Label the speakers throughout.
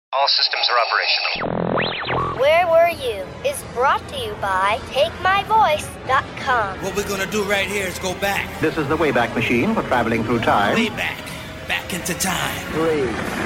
Speaker 1: All systems are operational.
Speaker 2: Where Were You is brought to you by TakeMyVoice.com.
Speaker 3: What we're gonna do right here is go back.
Speaker 4: This is the Wayback Machine for traveling through time.
Speaker 3: Way back. Back into time.
Speaker 5: 3, 2, 1.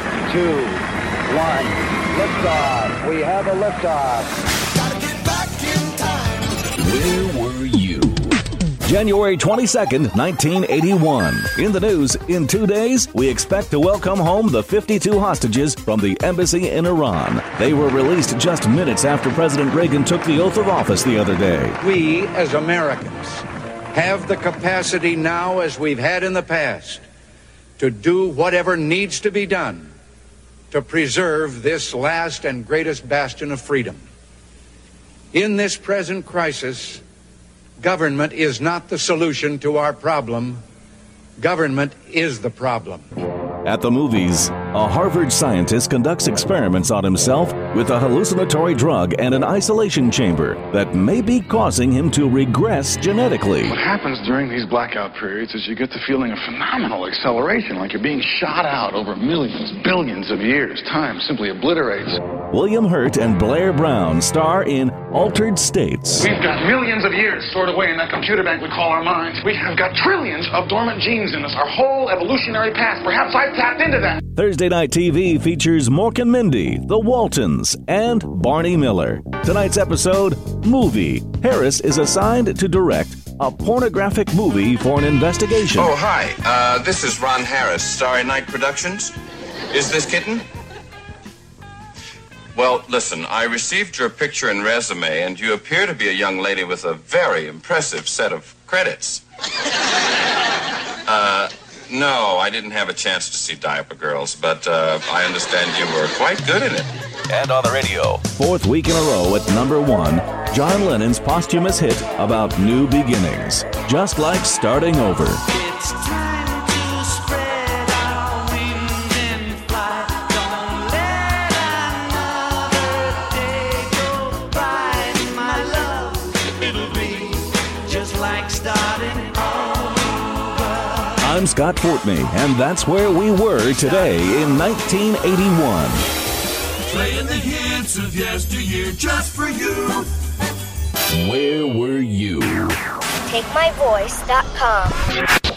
Speaker 5: Liftoff. We have a liftoff.
Speaker 3: Gotta get back in time.
Speaker 6: Where were you? January 22nd, 1981. In the news, in 2 days, we expect to welcome home the 52 hostages from the embassy in Iran. They were released just minutes after President Reagan took the oath of office the other day.
Speaker 5: We, as Americans, have the capacity now, as we've had in the past, to do whatever needs to be done to preserve this last and greatest bastion of freedom. In this present crisis, government is not the solution to our problem. Government is the problem.
Speaker 6: At the movies, a Harvard scientist conducts experiments on himself with a hallucinatory drug and an isolation chamber that may be causing him to regress genetically.
Speaker 7: What happens during these blackout periods is you get the feeling of phenomenal acceleration, like you're being shot out over millions, billions of years. Time simply obliterates.
Speaker 6: William Hurt and Blair Brown star in Altered States.
Speaker 7: We've got millions of years stored away in that computer bank we call our mind. We have got trillions of dormant genes in us, our whole evolutionary past. Perhaps I've tapped into that.
Speaker 6: Thursday Night TV features Mork and Mindy, The Waltons, and Barney Miller. Tonight's episode, Movie. Harris is assigned to direct a pornographic movie for an investigation.
Speaker 8: Oh, hi. This is Ron Harris, Starry Night Productions. Is this Kitten? Well, listen, I received your picture and resume, and you appear to be a young lady with a very impressive set of credits. No, I didn't have a chance to see Diaper Girls, but I understand you were quite good in it.
Speaker 6: And on the radio, fourth week in a row at number 1, John Lennon's posthumous hit about new beginnings, just like starting over.
Speaker 3: It's time to spread our wings and fly. Don't let another day go by, my love. It'll be just like starting over.
Speaker 6: I'm Scott Fortney, and that's where we were today in 1981.
Speaker 3: Playing the hits of yesteryear just for you.
Speaker 6: Where were you?
Speaker 2: TakeMyVoice.com.